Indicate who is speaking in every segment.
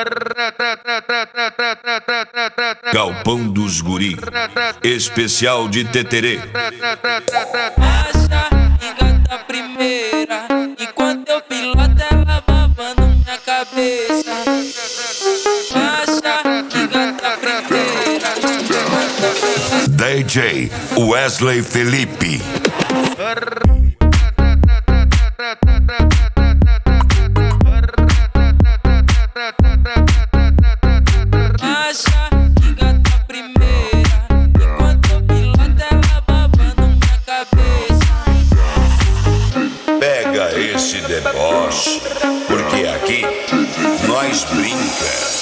Speaker 1: Galpão dos Guri, especial de Teterê.
Speaker 2: Acha, engata a primeira, enquanto eu piloto ela babando minha cabeça. Acha, engata a primeira,
Speaker 1: DJ Wesley Felipe.
Speaker 2: acha, engata a primeira, enquanto eu piloto ela babando minha cabeça.
Speaker 1: Pega esse deboche, porque aqui nós brinca.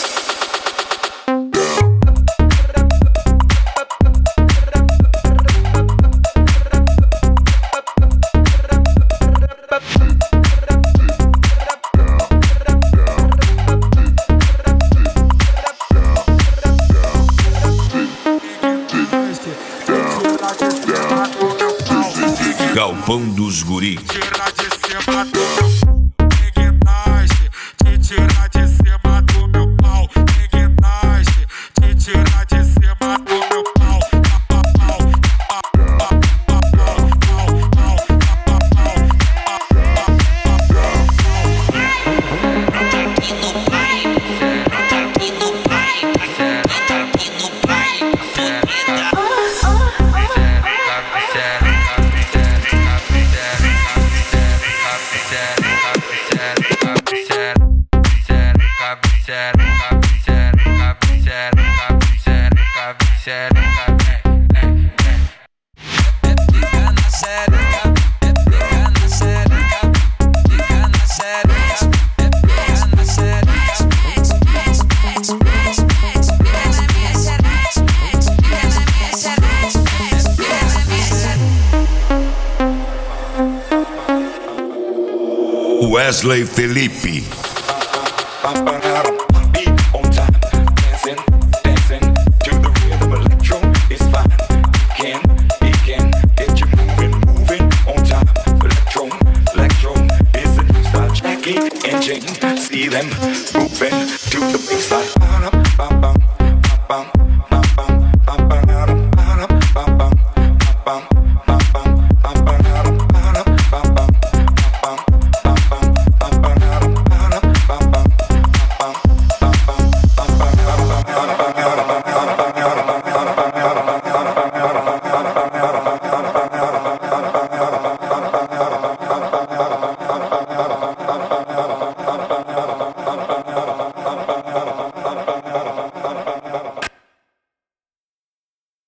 Speaker 1: Galpão dos Guri.
Speaker 3: Tira de cima do meu te tira de cima do meu pau. Te tira de cima do meu pau.
Speaker 1: Wesley Felipe.
Speaker 4: See them moving to